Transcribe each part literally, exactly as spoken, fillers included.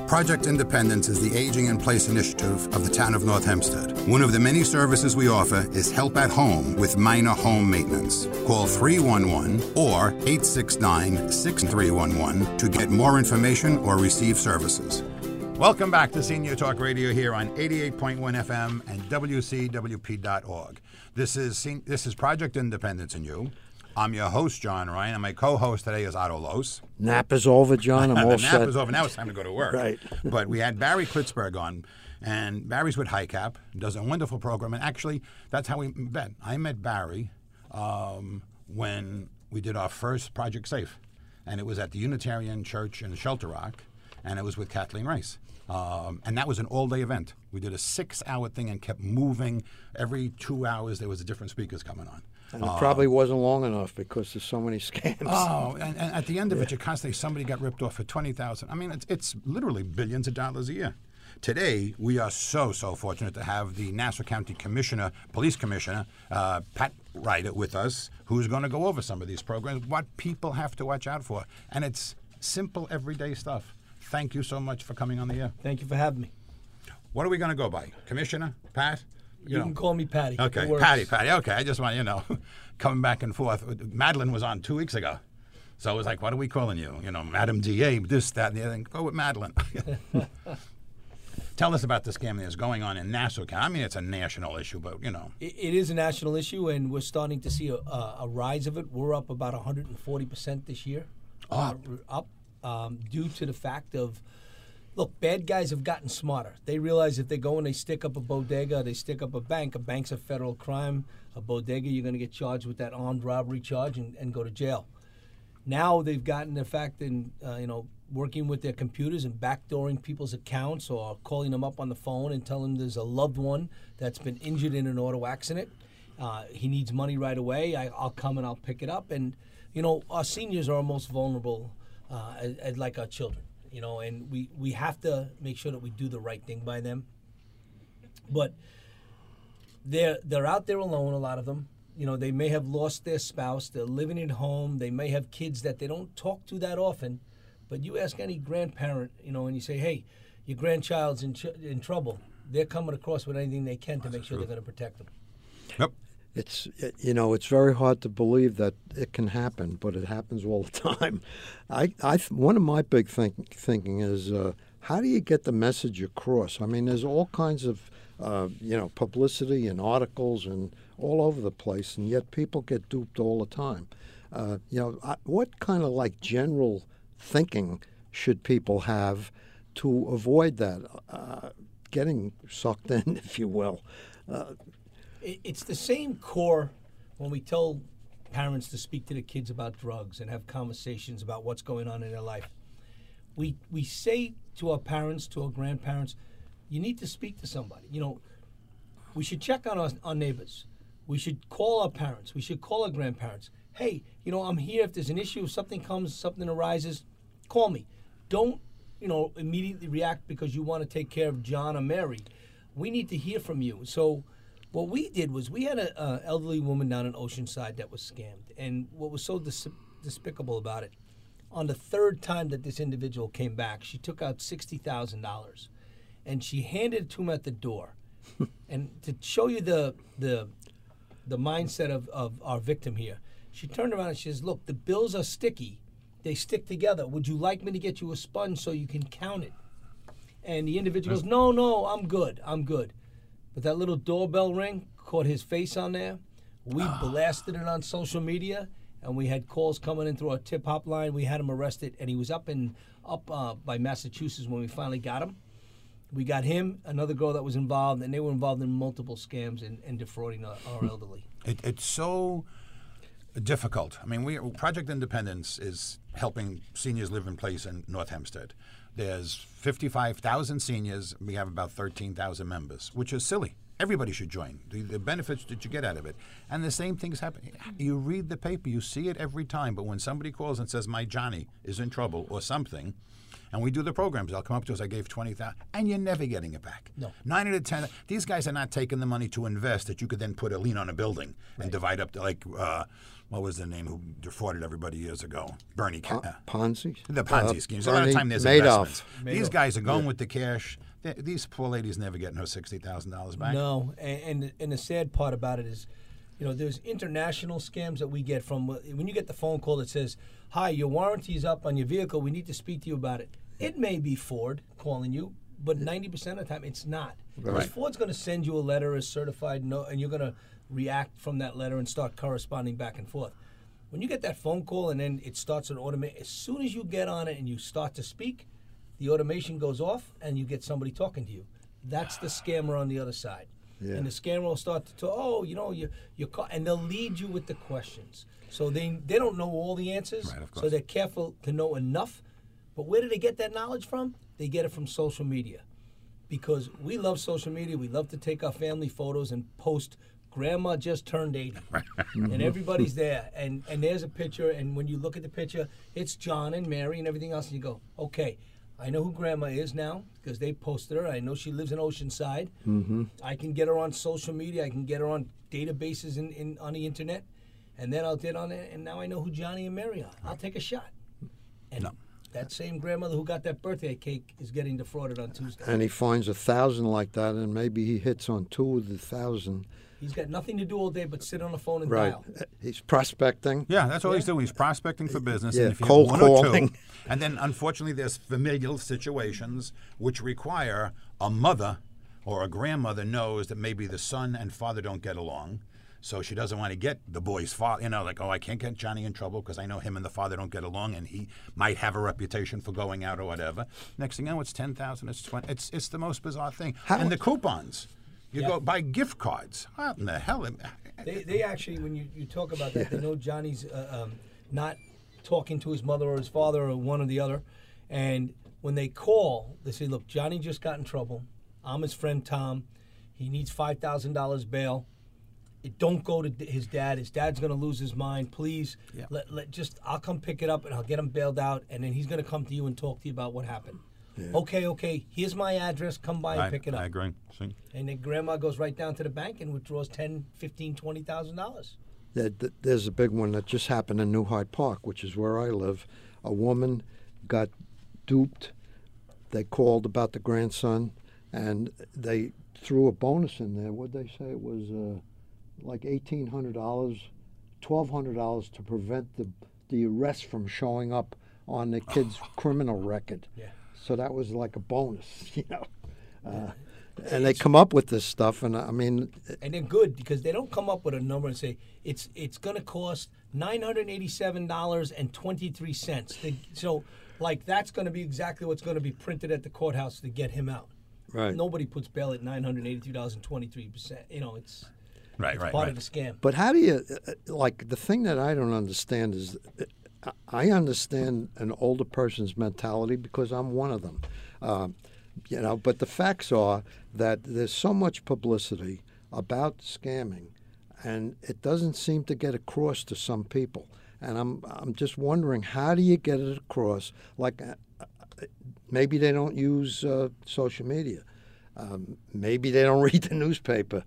Project Independence is the Aging in Place initiative of the town of North Hempstead. One of the many services we offer is help at home with minor home maintenance. Call three one one or eight six nine, six three one one to get more information or receive services. Welcome back to Senior Talk Radio here on eighty-eight point one F M and W C W P dot org. This is this is Project Independence and You. I'm your host, John Ryan, and my co-host today is Otto Los. Nap is over, John. I'm all the set. nap is over. Now it's time to go to work. Right. But we had Barry Klitzberg on, and Barry's with HICAP, does a wonderful program. And actually, that's how we met. I met Barry um, when we did our first Project Safe, and it was at the Unitarian Church in Shelter Rock, and it was with Kathleen Rice. Um, and that was an all-day event. We did a six-hour thing and kept moving. Every two hours, there was a different speakers coming on. And it probably wasn't long enough because there's so many scams. Oh, and, and at the end of it, you constantly, somebody got ripped off for twenty thousand dollars. I mean, it's, it's literally billions of dollars a year. Today, we are so, so fortunate to have the Nassau County Commissioner, Police Commissioner, uh, Pat Ryder, with us, who's going to go over some of these programs, what people have to watch out for. And it's simple, everyday stuff. Thank you so much for coming on the air. Thank you for having me. What are we going to go by? Commissioner? Pat? You, you know. can call me Patty. Okay, Patty, Patty. Okay, I just want, you know, coming back and forth. Madeline was on two weeks ago. So it was like, what are we calling you? You know, Madam D A, this, that, and the other thing. Go with Madeline. Tell us about the scam that's going on in Nassau County. I mean, it's a national issue, but, you know. It, it is a national issue, and we're starting to see a, a, a rise of it. We're up about one hundred forty percent this year. Up? Uh, up, um, due to the fact of, look, bad guys have gotten smarter. They realize if they go and they stick up a bodega, they stick up a bank, a bank's a federal crime. A bodega, you're going to get charged with that armed robbery charge and, and go to jail. Now they've gotten the fact in, uh, you know, working with their computers and backdooring people's accounts or calling them up on the phone and telling them there's a loved one that's been injured in an auto accident. Uh, he needs money right away. I, I'll come and I'll pick it up. And, you know, our seniors are our most vulnerable, uh, as, as like our children. You know, and we, we have to make sure that we do the right thing by them. But they're they're out there alone, a lot of them. You know, they may have lost their spouse. They're living at home. They may have kids that they don't talk to that often. But you ask any grandparent, you know, and you say, hey, your grandchild's in, ch- in trouble. They're coming across with anything they can to That's make sure true. they're going to protect them. Yep. It's, you know, it's very hard to believe that it can happen, but it happens all the time. I, I, one of my big think, thinking is, uh, how do you get the message across? I mean, there's all kinds of, uh, you know, publicity and articles and all over the place, and yet people get duped all the time. Uh, you know, I, what kind of like general thinking should people have to avoid that, uh, getting sucked in, if you will? Uh, It's the same core when we tell parents to speak to the kids about drugs and have conversations about what's going on in their life. We we say to our parents, to our grandparents, you need to speak to somebody. You know, we should check on our, our neighbors. We should call our parents. We should call our grandparents. Hey, you know, I'm here. If there's an issue, if something comes, something arises, call me. Don't, you know, immediately react because you want to take care of John or Mary. We need to hear from you. So what we did was we had an elderly woman down in Oceanside that was scammed. And what was so dis- despicable about it, on the third time that this individual came back, she took out sixty thousand dollars. And she handed it to him at the door. And to show you the the the mindset of, of our victim here, she turned around and she says, look, the bills are sticky. They stick together. Would you like me to get you a sponge so you can count it? And the individual goes, no, no, I'm good. I'm good. But that little doorbell ring caught his face on there. We blasted it on social media, and we had calls coming in through our tip hotline. We had him arrested, and he was up in up uh, by Massachusetts when we finally got him. We got him, another girl that was involved, and they were involved in multiple scams and, and defrauding our, our elderly. It, it's so difficult. I mean, we Project Independence is helping seniors live in place in North Hempstead. There's fifty-five thousand seniors. We have about thirteen thousand members, which is silly. Everybody should join. The, the benefits that you get out of it. And the same things happen. You read the paper, you see it every time, but when somebody calls and says, my Johnny is in trouble or something, and we do the programs, they'll come up to us, I gave twenty thousand dollars, and you're never getting it back. No. Nine out of ten, these guys are not taking the money to invest that you could then put a lien on a building right. and divide up, to like uh, what was the name who defrauded everybody years ago? Bernie. Po- uh, Ponzi? the Ponzi Uh, schemes. A lot of Bernie time there's Madoff. investments. These Madoff. guys are going Yeah. with the cash. They, these poor ladies never getting her sixty thousand dollars back. No, and, and and the sad part about it is, you know, there's international scams that we get from when you get the phone call that says, "Hi, your warranty is up on your vehicle. We need to speak to you about it." It may be Ford calling you, but ninety percent of the time it's not. Because Right. Ford's going to send you a letter as certified, no, and you're going to react from that letter and start corresponding back and forth. When you get that phone call and then it starts an automate, as soon as you get on it and you start to speak, the automation goes off and you get somebody talking to you. That's the scammer on the other side. Yeah. And the scammer will start to talk, oh, you know, you you ca-, and they'll lead you with the questions. So they they don't know all the answers, Right, of so course. they're careful to know enough. But where do they get that knowledge from? They get it from social media. Because we love social media. We love to take our family photos and post, Grandma just turned eighty. And everybody's there. And, and there's a picture. And when you look at the picture, it's John and Mary and everything else. And you go, okay, I know who Grandma is now because they posted her. I know she lives in Oceanside. Mm-hmm. I can get her on social media. I can get her on databases in, in on the internet. And then I'll get on it. And now I know who Johnny and Mary are. I'll take a shot. And No. that same grandmother who got that birthday cake is getting defrauded on Tuesday. And he finds a thousand like that, and maybe he hits on two of the thousand. He's got nothing to do all day but sit on the phone and Right. dial. He's prospecting. Yeah, that's all he's doing. He's prospecting for business. Yeah, and if you cold have one or calling. two, and then unfortunately there's familial situations which require a mother or a grandmother knows that maybe the son and father don't get along. So she doesn't want to get the boy's father, you know, like, oh, I can't get Johnny in trouble because I know him and the father don't get along, and he might have a reputation for going out or whatever. Next thing you know, it's ten thousand, it's twenty. It's it's the most bizarre thing. How- and the coupons, you Yeah. go buy gift cards. What in the hell? They, they actually, when you, you talk about that, they know Johnny's uh, um, not talking to his mother or his father or one or the other. And when they call, they say, look, Johnny just got in trouble. I'm his friend Tom. He needs five thousand dollars bail. It don't go to his dad. His dad's going to lose his mind. Please, Yeah. let, let just I'll come pick it up and I'll get him bailed out. And then he's going to come to you and talk to you about what happened. Okay, okay, here's my address. Come by and I, pick it up. I agree. See? And then grandma goes right down to the bank and withdraws ten, fifteen, twenty thousand dollars. There- th- There's a big one that just happened in New Hyde Park, which is where I live. A woman got duped. They called about the grandson, and they threw a bonus in there. What'd they say? It was uh, like eighteen hundred dollars, twelve hundred dollars to prevent the the arrest from showing up on the kid's criminal record. Yeah. So that was like a bonus, you know. Uh, and they come up with this stuff, and I mean, And they're good because they don't come up with a number and say it's it's going to cost nine hundred eighty-seven dollars and twenty-three cents. So, like, that's going to be exactly what's going to be printed at the courthouse to get him out. right. Nobody puts bail at nine hundred eighty-two dollars and twenty-three cents. You know, it's, Right, it's right, part right. of the scam. But how do you, uh, like, the thing that I don't understand is, uh, I understand an older person's mentality because I'm one of them. Um, you know, but the facts are that there's so much publicity about scamming, and it doesn't seem to get across to some people. And I'm, I'm just wondering, how do you get it across? Like, uh, uh, maybe they don't use uh, social media. Um, maybe they don't read the newspaper.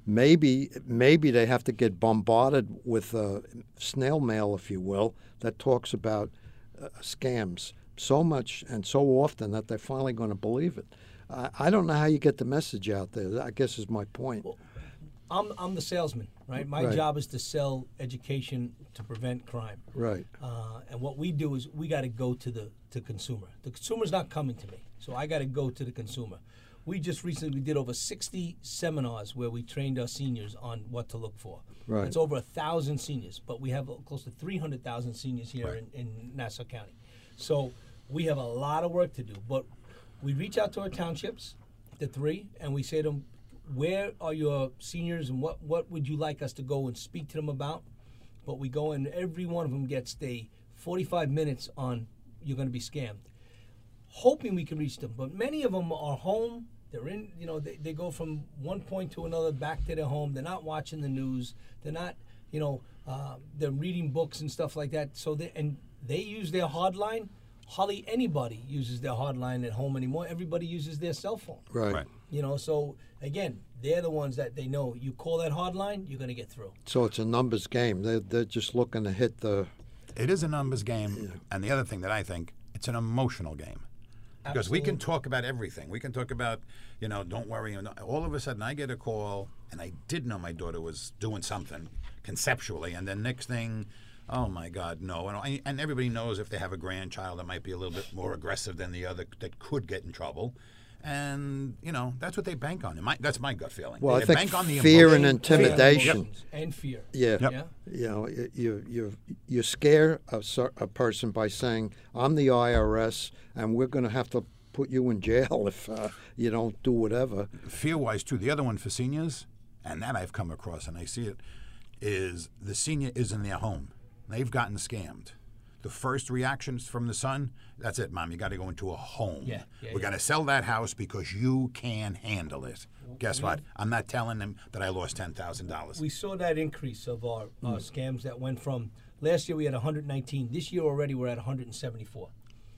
Maybe maybe they have to get bombarded with uh, snail mail, if you will, that talks about uh, scams so much and so often that they're finally going to believe it. I, I don't know how you get the message out there. I guess is my point. I'm I'm the salesman, right? My Right. job is to sell education to prevent crime. Right. Uh, and what we do is we got to go to the to consumer. The consumer's not coming to me, so I got to go to the consumer. We just recently did over sixty seminars where we trained our seniors on what to look for. Right. It's over a thousand seniors, but we have close to three hundred thousand seniors here Right. in, in Nassau County. So we have a lot of work to do. But we reach out to our townships, the three, and we say to them, where are your seniors and what, what would you like us to go and speak to them about? But we go and every one of them gets the forty-five minutes on you're going to be scammed, hoping we can reach them. But many of them are home. They're in, you know, they, they go from one point to another back to their home. They're not watching the news. They're not, you know, uh, they're reading books and stuff like that. So they, and they use their hardline hardly anybody uses their hardline at home anymore. Everybody uses their cell phone. Right. Right. You know, so again, they're the ones that they know. You call that hardline, you're going to get through. So it's a numbers game. They're, they're just looking to hit the. It is a numbers game, and the other thing that I think, it's an emotional game. Because we can Absolutely. talk about everything. We can talk about, you know, don't worry. And all of a sudden, I get a call, and I did know my daughter was doing something conceptually, and then next thing, oh my God, no. And, I, and everybody knows if they have a grandchild that might be a little bit more aggressive than the other, that could get in trouble. And, you know, that's what they bank on. My, that's my gut feeling. Well, they I think bank on the fear and emotion. Fear, intimidation. emotions, and fear. Yeah. Yep. Yeah. You know, you you you, you scare a, cer- a person by saying, "I'm the I R S, and we're going to have to put you in jail if uh, you don't do whatever." Fear-wise, too, the other one for seniors, and that I've come across and I see it, is the senior is in their home. They've gotten scammed. The first reactions from the son, that's it, Mom, you got to go into a home. Yeah, yeah, We're yeah. going to sell that house because you can handle it. Guess what? I'm not telling them that I lost ten thousand dollars. We saw that increase of our uh, Mm. scams that went from last year we had one hundred nineteen. This year already we're at one hundred seventy-four.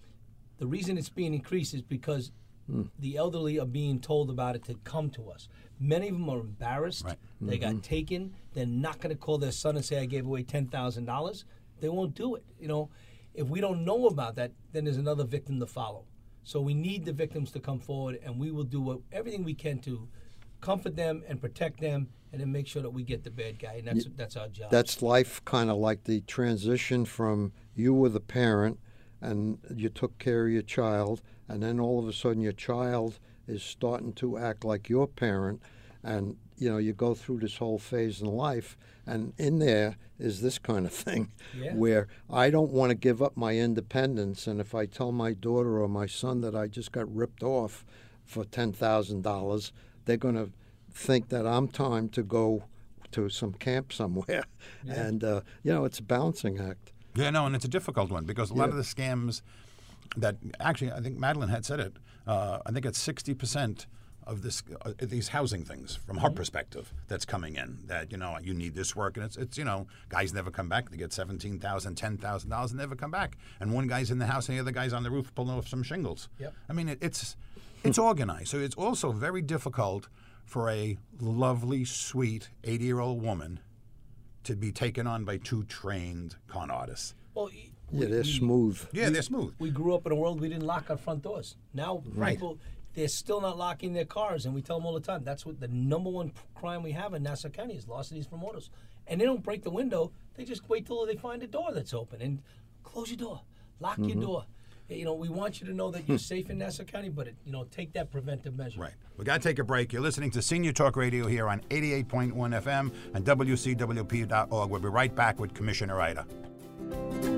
The reason it's being increased is because the elderly are being told about it to come to us. Many of them are embarrassed. Right. They got taken. They're not going to call their son and say, I gave away ten thousand dollars. They won't do it. You know, if we don't know about that, then there's another victim to follow. So we need the victims to come forward, and we will do what, everything we can to comfort them and protect them, and then make sure that we get the bad guy, and that's that's our job. That's life, kind of like the transition from you were the parent and you took care of your child, and then all of a sudden your child is starting to act like your parent, and you know you go through this whole phase in life, and in there is this kind of thing Yeah. where I don't want to give up my independence, and if I tell my daughter or my son that I just got ripped off for ten thousand dollars, they're going to think that I'm time to go to some camp somewhere. And, uh, you know, it's a balancing act. Yeah, no, and it's a difficult one because a lot Yeah. of the scams that actually, I think Madeline had said it. Uh, I think it's sixty percent of this uh, these housing things from her perspective that's coming in. That you know you need this work, and it's it's you know guys never come back. They get seventeen thousand, ten thousand dollars, and never come back. And one guy's in the house, and the other guy's on the roof pulling off some shingles. Yep. I mean, it, it's it's organized, so it's also very difficult for a lovely, sweet eighty-year-old woman to be taken on by two trained con artists. well, Yeah, they're smooth. Yeah, they're smooth. we grew up in a world we didn't lock our front doors. Now Right. people, they're still not locking their cars, and we tell them all the time that's what the number one crime we have in Nassau County is larcenies from autos. And they don't break the window; they just wait till they find a door that's open and close your door, lock your door. You know, we want you to know that you're safe in Nassau County, but it, you know, take that preventive measure. Right. We got to take a break. You're listening to Senior Talk Radio here on eighty-eight point one F M and W C W P dot org. We'll be right back with Commissioner Ida.